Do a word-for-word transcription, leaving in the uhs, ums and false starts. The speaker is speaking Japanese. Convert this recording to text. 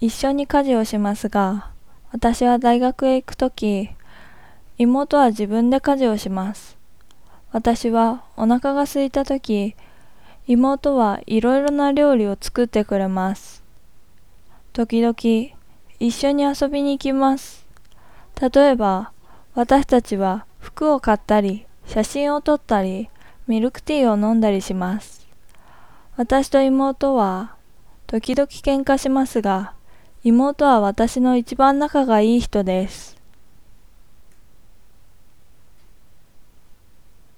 一緒に家事をしますが、私は大学へ行くとき、妹は自分で家事をします。私はお腹が空いたとき、妹はいろいろな料理を作ってくれます。時々、一緒に遊びに行きます。例えば、私たちは服を買ったり、写真を撮ったり、ミルクティーを飲んだりします。私と妹は、時々喧嘩しますが、妹は私の一番仲がいい人です。